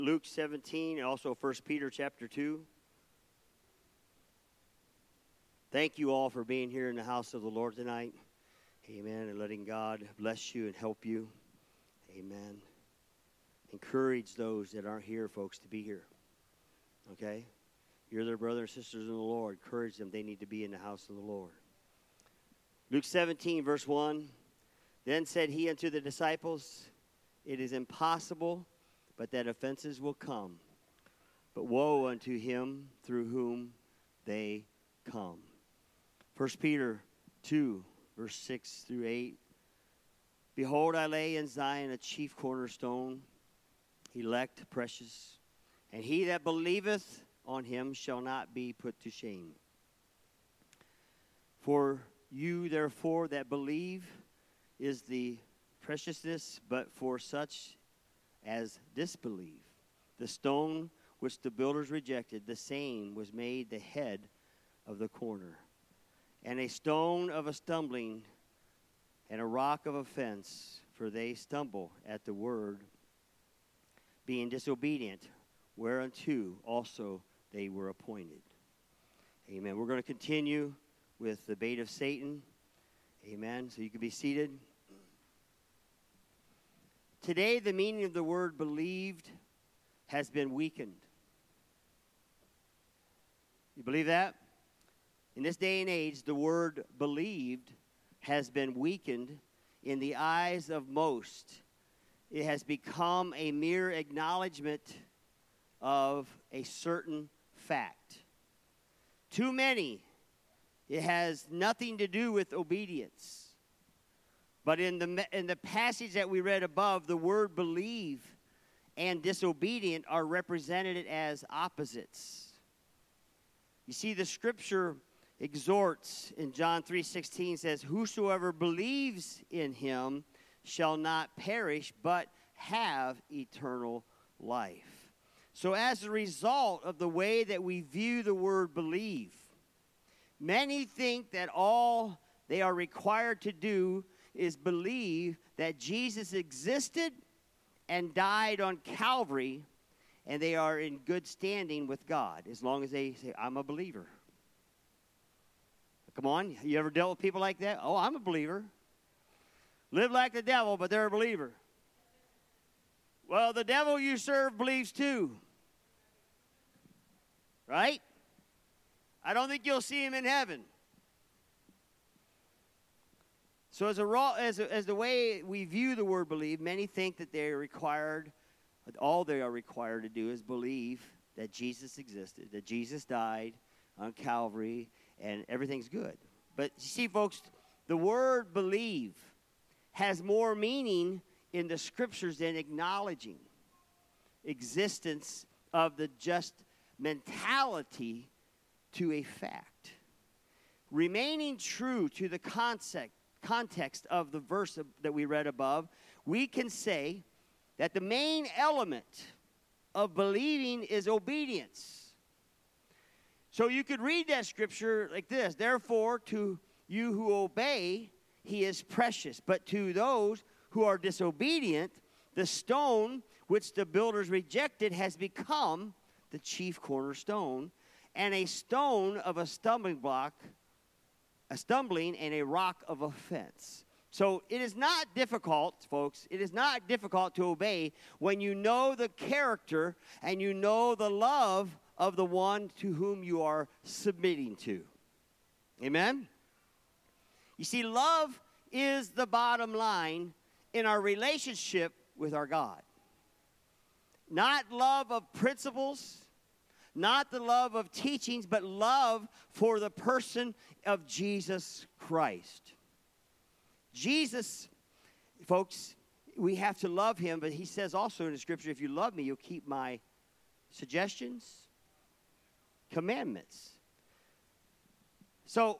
Luke 17 and also 1 Peter chapter 2. Thank you all for being here in the house of the Lord tonight. Amen. And letting God bless you and help you. Amen. Encourage those that aren't here, folks, to be here. Okay? You're their brothers and sisters in the Lord. Encourage them. They need to be in the house of the Lord. Luke 17, verse 1. Then said he unto the disciples, it is impossible, but that offenses will come. But woe unto him through whom they come. 1 Peter 2, verse 6 through 8. Behold, I lay in Zion a chief cornerstone, elect, precious, and he that believeth on him shall not be put to shame. For you, therefore, that believe is the preciousness, but for such as disbelieve, the stone which the builders rejected, the same was made the head of the corner, and a stone of a stumbling, and a rock of offense, for they stumble at the word, being disobedient, whereunto also they were appointed. Amen. We're going to continue with the bait of Satan. Amen. So you can be seated. Today, the meaning of the word believed has been weakened. You believe that? In this day and age, the word believed has been weakened in the eyes of most. It has become a mere acknowledgement of a certain fact. Too many, it has nothing to do with obedience. But in the passage that we read above, the word believe and disobedient are represented as opposites. You see, the scripture exhorts in John 3:16 says, whosoever believes in him shall not perish, but have eternal life. So as a result of the way that we view the word believe, many think that all they are required to do is believe that Jesus existed and died on Calvary, and they are in good standing with God as long as they say, I'm a believer. Come on, you ever dealt with people like that? Oh, I'm a believer. Live like the devil, but they're a believer. Well, the devil you serve believes too. Right? I don't think you'll see him in heaven. So as the way we view the word believe, many think that all they are required to do is believe that Jesus existed, that Jesus died on Calvary, and everything's good. But you see, folks, the word believe has more meaning in the scriptures than acknowledging existence of the just mentality to a fact. Remaining true to the context of the verse that we read above, we can say that the main element of believing is obedience. So you could read that scripture like this: therefore, to you who obey, he is precious. But to those who are disobedient, the stone which the builders rejected has become the chief cornerstone, and a stone of a stumbling block, a stumbling and a rock of offense. So it is not difficult, folks. It is not difficult to obey when you know the character and you know the love of the one to whom you are submitting to. Amen? You see, love is the bottom line in our relationship with our God. Not love of principles, not the love of teachings, but love for the person of Jesus Christ. Jesus, folks, we have to love him, but he says also in the scripture, if you love me, you'll keep my suggestions, commandments. So,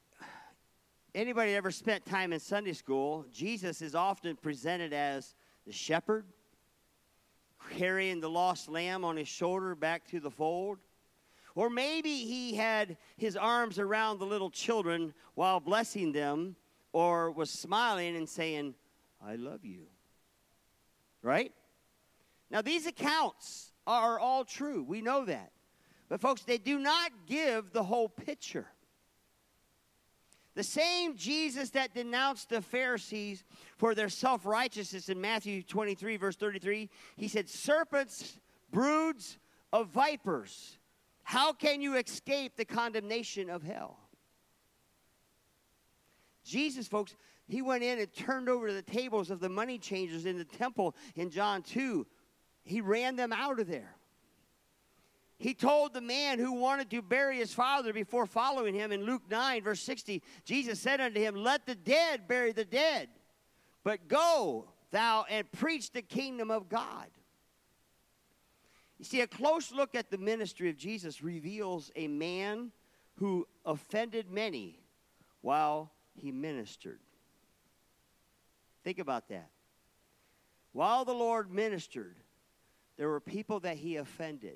anybody ever spent time in Sunday school, Jesus is often presented as the shepherd, carrying the lost lamb on his shoulder back to the fold. Or maybe he had his arms around the little children while blessing them, or was smiling and saying, I love you. Right? Now, these accounts are all true. We know that. But folks, they do not give the whole picture. The same Jesus that denounced the Pharisees for their self-righteousness in Matthew 23, verse 33, he said, serpents, broods of vipers, how can you escape the condemnation of hell? Jesus, folks, he went in and turned over the tables of the money changers in the temple in John 2. He ran them out of there. He told the man who wanted to bury his father before following him in Luke 9, verse 60, Jesus said unto him, let the dead bury the dead, but go thou and preach the kingdom of God. You see, a close look at the ministry of Jesus reveals a man who offended many while he ministered. Think about that. While the Lord ministered, there were people that he offended.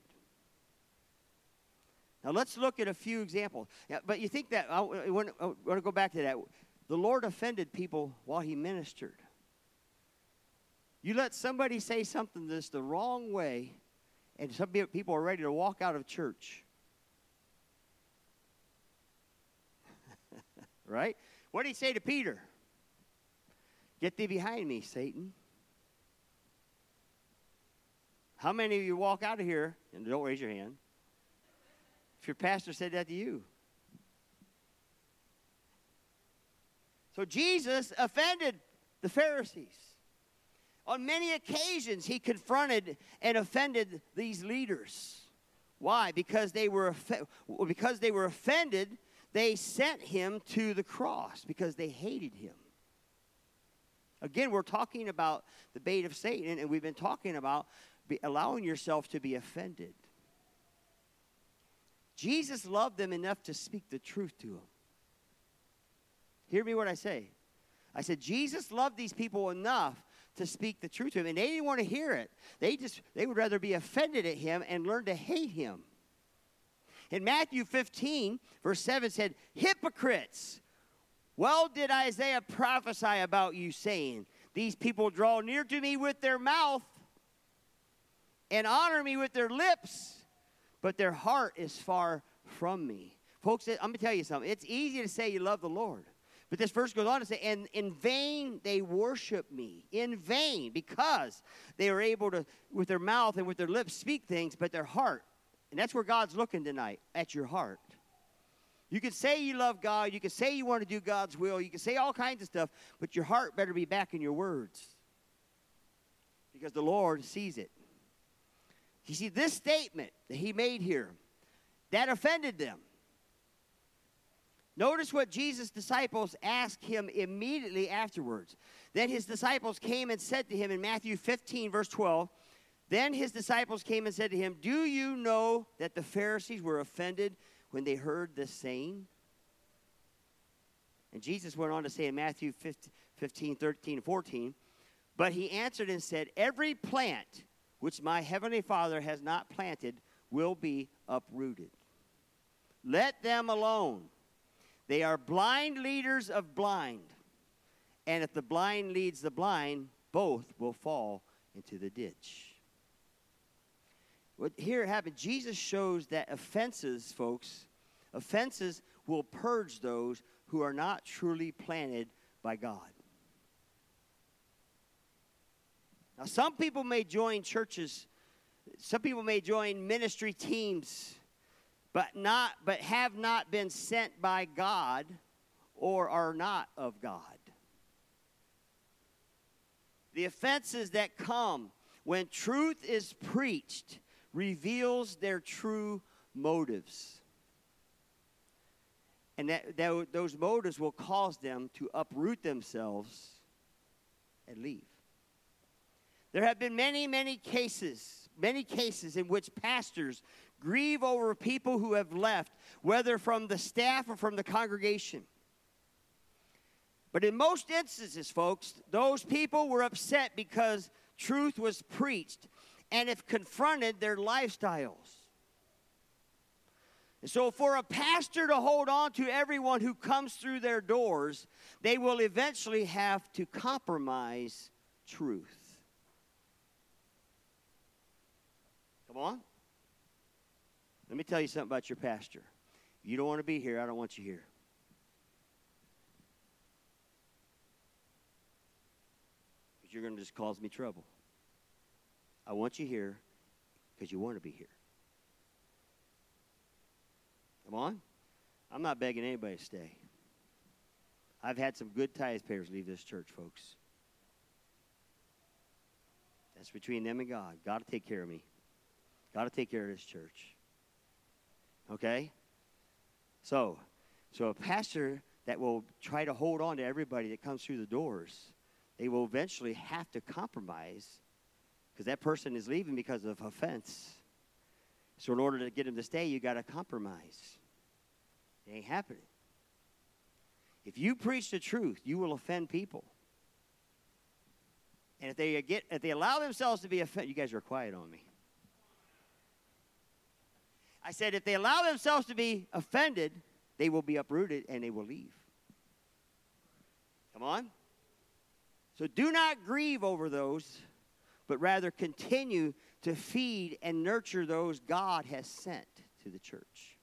Now, let's look at a few examples. Yeah, but you think that, I want to go back to that. The Lord offended people while he ministered. You let somebody say something that's the wrong way, and some people are ready to walk out of church. Right? What did he say to Peter? Get thee behind me, Satan. How many of you walk out of here, and don't raise your hand, if your pastor said that to you? So Jesus offended the Pharisees. On many occasions, he confronted and offended these leaders. Why? Because they were offended, they sent him to the cross because they hated him. Again, we're talking about the bait of Satan, and we've been talking about allowing yourself to be offended. Jesus loved them enough to speak the truth to them. Hear me what I say. I said Jesus loved these people enough to speak the truth to him, and they didn't want to hear it. They would rather be offended at him and learn to hate him. In Matthew 15, verse 7 said, hypocrites, well did Isaiah prophesy about you, saying, these people draw near to me with their mouth and honor me with their lips, but their heart is far from me. Folks, I'm going to tell you something. It's easy to say you love the Lord. But this verse goes on to say, and in vain they worship me. In vain, because they are able to, with their mouth and with their lips, speak things, but their heart. And that's where God's looking tonight, at your heart. You can say you love God. You can say you want to do God's will. You can say all kinds of stuff, but your heart better be back in your words, because the Lord sees it. You see, this statement that he made here, that offended them. Notice what Jesus' disciples asked him immediately afterwards. Then his disciples came and said to him in Matthew 15, verse 12, then his disciples came and said to him, do you know that the Pharisees were offended when they heard this saying? And Jesus went on to say in Matthew 15, 13, and 14, but he answered and said, every plant which my heavenly Father has not planted will be uprooted. Let them alone. They are blind leaders of blind. And if the blind leads the blind, both will fall into the ditch. What here happened, Jesus shows that offenses, folks, offenses will purge those who are not truly planted by God. Now, some people may join churches, some people may join ministry teams, but have not been sent by God or are not of God. The offenses that come when truth is preached reveals their true motives. And those motives will cause them to uproot themselves and leave. There have been many cases in which pastors grieve over people who have left, whether from the staff or from the congregation. But in most instances, folks, those people were upset because truth was preached and have confronted their lifestyles. And so for a pastor to hold on to everyone who comes through their doors, they will eventually have to compromise truth. Come Come on. Let me tell you something about your pastor. If you don't want to be here, I don't want you here. Because you're going to just cause me trouble. I want you here because you want to be here. Come on. I'm not begging anybody to stay. I've had some good tithe payers leave this church, folks. That's between them and God. God will take care of me. God will take care of this church. Okay? So a pastor that will try to hold on to everybody that comes through the doors, they will eventually have to compromise because that person is leaving because of offense. So in order to get them to stay, you got to compromise. It ain't happening. If you preach the truth, you will offend people. And if they allow themselves to be offended, you guys are quiet on me. I said if they allow themselves to be offended, they will be uprooted and they will leave. Come on. So do not grieve over those, but rather continue to feed and nurture those God has sent to the church.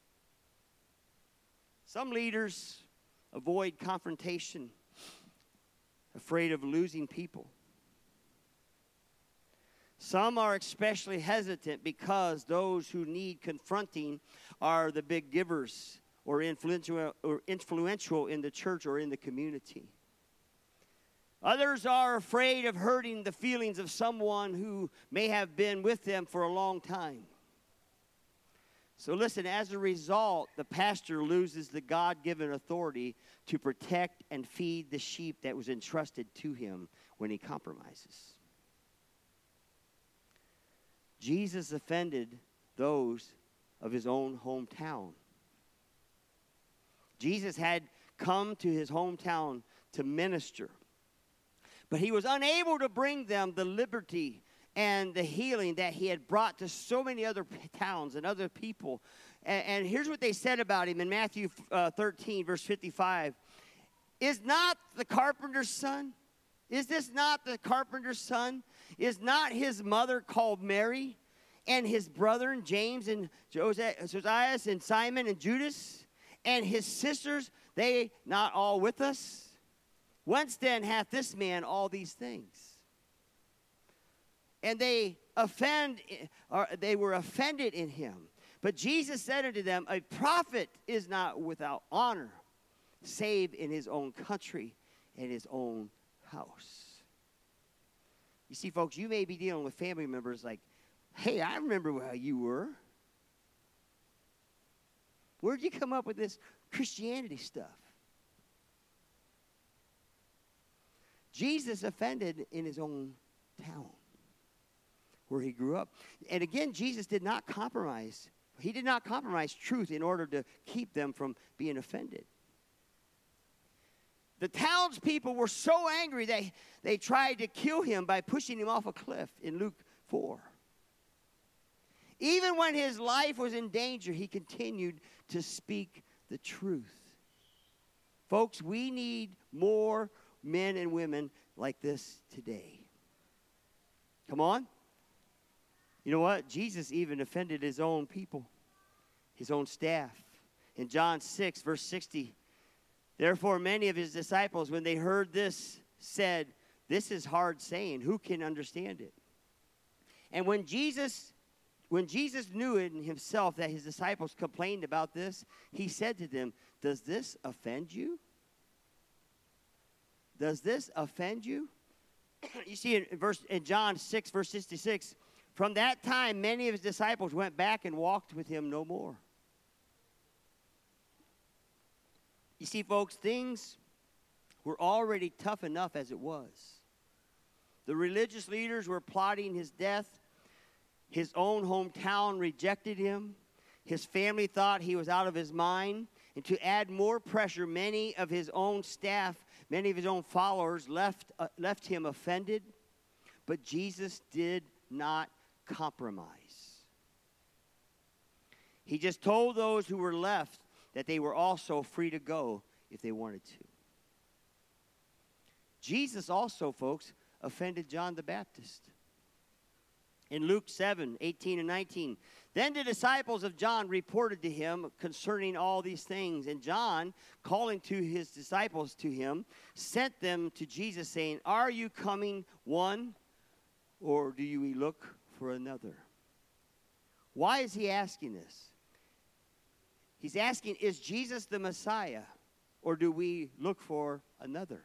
Some leaders avoid confrontation, afraid of losing people. Some are especially hesitant because those who need confronting are the big givers or influential in the church or in the community. Others are afraid of hurting the feelings of someone who may have been with them for a long time. So listen, as a result, the pastor loses the God-given authority to protect and feed the sheep that was entrusted to him when he compromises. Jesus offended those of his own hometown. Jesus had come to his hometown to minister, but he was unable to bring them the liberty and the healing that he had brought to so many other towns and other people. And here's what they said about him in Matthew 13, verse 55. Is not the carpenter's son? Is this not the carpenter's son? Is not his mother called Mary? And his brethren, James and Josias and Simon and Judas? And his sisters, they not all with us? Whence then hath this man all these things? And they were offended in him. But Jesus said unto them, a prophet is not without honor, save in his own country and his own house. You see, folks, you may be dealing with family members like, hey, I remember how you were. Where'd you come up with this Christianity stuff? Jesus offended in his own town where he grew up. And again, Jesus did not compromise. He did not compromise truth in order to keep them from being offended. The townspeople were so angry that they tried to kill him by pushing him off a cliff in Luke 4. Even when his life was in danger, he continued to speak the truth. Folks, we need more men and women like this today. Come on. You know what? Jesus even offended his own people, his own staff. In John 6, verse 60, therefore many of his disciples, when they heard this, said, this is hard saying. Who can understand it? And when Jesus knew it in himself that his disciples complained about this, he said to them, does this offend you? Does this offend you? You see in John 6, verse 66, from that time many of his disciples went back and walked with him no more. You see, folks, things were already tough enough as it was. The religious leaders were plotting his death. His own hometown rejected him. His family thought he was out of his mind. And to add more pressure, many of his own staff, many of his own followers left him offended. But Jesus did not compromise. He just told those who were left that they were also free to go if they wanted to. Jesus also, folks, offended John the Baptist. In Luke 7:18 and 19, then the disciples of John reported to him concerning all these things. And John, calling to his disciples to him, sent them to Jesus, saying, are you coming one, or do you look for another? Why is he asking this? He's asking, is Jesus the Messiah, or do we look for another?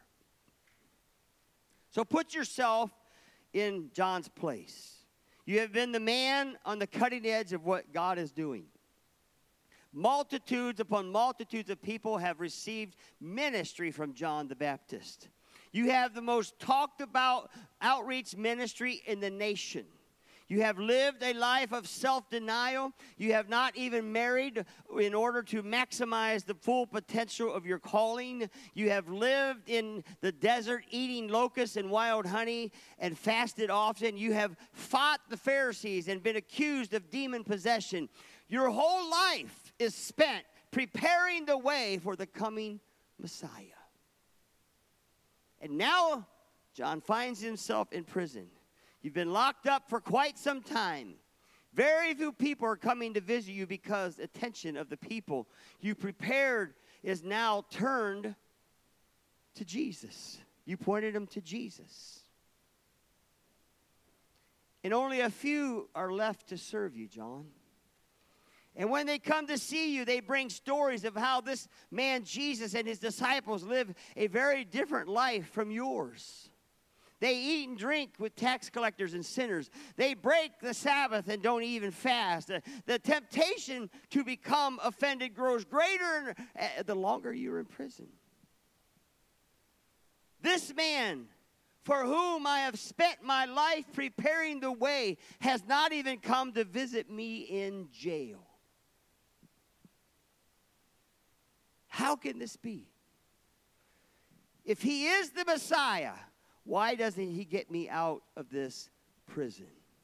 So put yourself in John's place. You have been the man on the cutting edge of what God is doing. Multitudes upon multitudes of people have received ministry from John the Baptist. You have the most talked about outreach ministry in the nation. You have lived a life of self-denial. You have not even married in order to maximize the full potential of your calling. You have lived in the desert eating locusts and wild honey and fasted often. You have fought the Pharisees and been accused of demon possession. Your whole life is spent preparing the way for the coming Messiah. And now John finds himself in prison. You've been locked up for quite some time. Very few people are coming to visit you because the attention of the people you prepared is now turned to Jesus. You pointed them to Jesus. And only a few are left to serve you, John. And when they come to see you, they bring stories of how this man Jesus and his disciples live a very different life from yours. They eat and drink with tax collectors and sinners. They break the Sabbath and don't even fast. The temptation to become offended grows greater the longer you're in prison. This man, for whom I have spent my life preparing the way, has not even come to visit me in jail. How can this be? If he is the Messiah, why doesn't he get me out of this prison?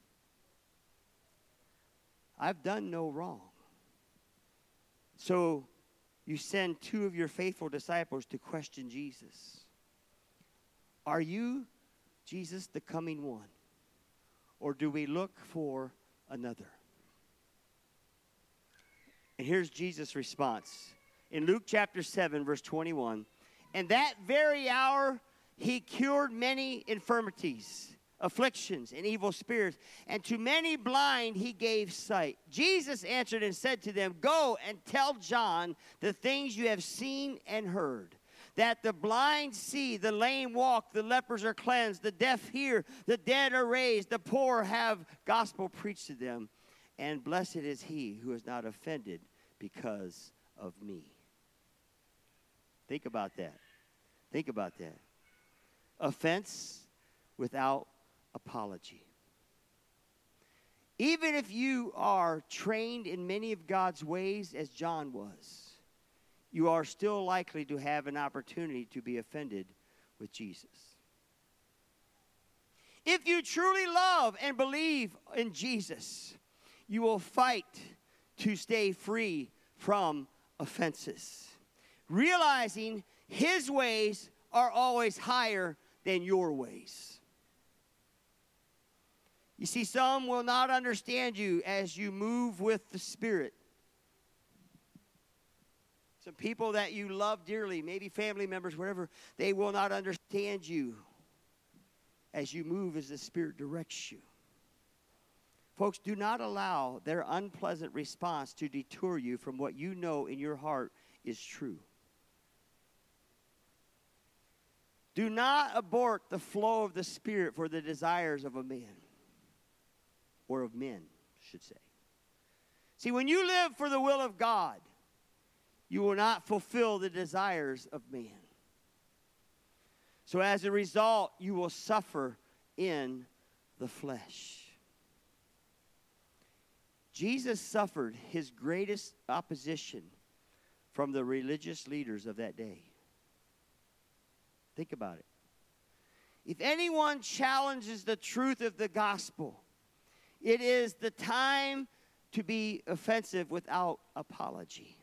I've done no wrong. So you send two of your faithful disciples to question Jesus. Are you, Jesus, the coming one? Or do we look for another? And here's Jesus' response. In Luke chapter 7, verse 21, and that very hour he cured many infirmities, afflictions, and evil spirits, and to many blind he gave sight. Jesus answered and said to them, go and tell John the things you have seen and heard, that the blind see, the lame walk, the lepers are cleansed, the deaf hear, the dead are raised, the poor have gospel preached to them, and blessed is he who is not offended because of me. Think about that. Think about that. Offense without apology. Even if you are trained in many of God's ways as John was, you are still likely to have an opportunity to be offended with Jesus. If you truly love and believe in Jesus, you will fight to stay free from offenses, realizing his ways are always higher than your ways. You see, some will not understand you as you move with the Spirit. Some people that you love dearly, maybe family members, whatever, they will not understand you as you move as the Spirit directs you. Folks, do not allow their unpleasant response to detour you from what you know in your heart is true. Do not abort the flow of the Spirit for the desires of a man, or of men, I should say. See, when you live for the will of God, you will not fulfill the desires of man. So as a result, you will suffer in the flesh. Jesus suffered his greatest opposition from the religious leaders of that day. Think about it. If anyone challenges the truth of the gospel, it is the time to be offensive without apology.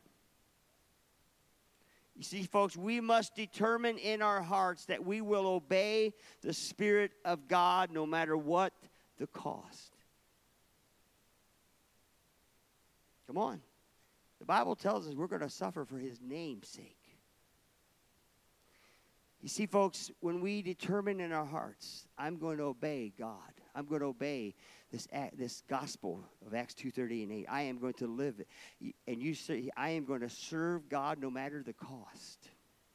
You see, folks, we must determine in our hearts that we will obey the Spirit of God no matter what the cost. Come on. The Bible tells us we're going to suffer for his name's sake. You see, folks, when we determine in our hearts, I'm going to obey God. I'm going to obey this gospel of Acts 2:38 and 8. I am going to live it. And you say, I am going to serve God no matter the cost.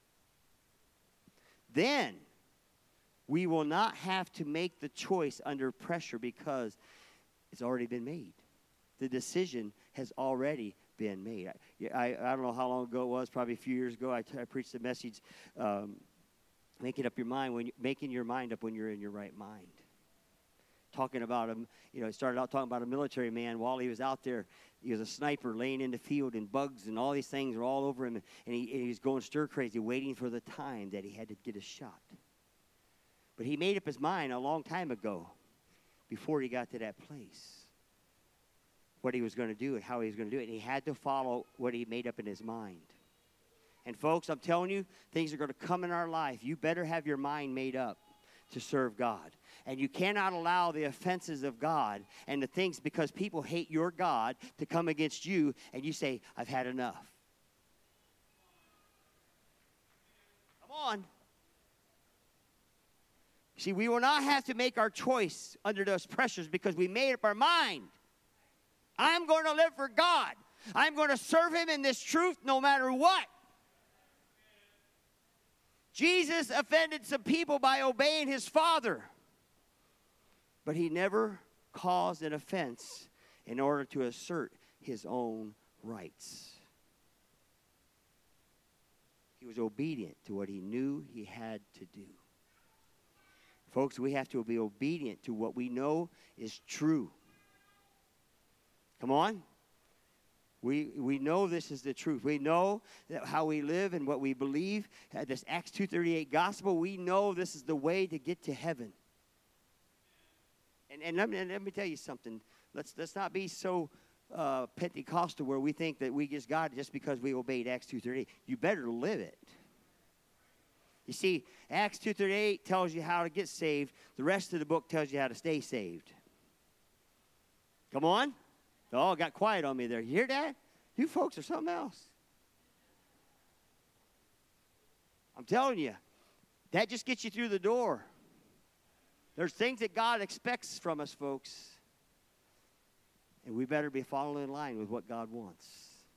Then we will not have to make the choice under pressure because it's already been made. The decision has already been made. I don't know how long ago it was, probably a few years ago, I preached a message, making your mind up when you're in your right mind. Talking about him, started out talking about a military man while he was out there. He was a sniper laying in the field, and bugs and all these things were all over him, and he was going stir crazy, waiting for the time that he had to get a shot. But he made up his mind a long time ago, before he got to that place, what he was going to do and how he was going to do it. And he had to follow what he made up in his mind. And folks, I'm telling you, things are going to come in our life. You better have your mind made up to serve God. And you cannot allow the offenses of God and the things, because people hate your God, to come against you, and you say, I've had enough. Come on. See, we will not have to make our choice under those pressures because we made up our mind. I'm going to live for God. I'm going to serve him in this truth no matter what. Jesus offended some people by obeying his Father, but he never caused an offense in order to assert his own rights. He was obedient to what he knew he had to do. Folks, we have to be obedient to what we know is true. Come on. We know this is the truth. We know that how we live and what we believe, this Acts 2:38 gospel, we know this is the way to get to heaven. And let me tell you something. Let's not be so Pentecostal where we think that we just got it just because we obeyed Acts 2:38. You better live it. You see, Acts 2:38 tells you how to get saved. The rest of the book tells you how to stay saved. Come on. Oh, it got quiet on me there. You hear that? You folks are something else. I'm telling you, that just gets you through the door. There's things that God expects from us, folks. And we better be following in line with what God wants.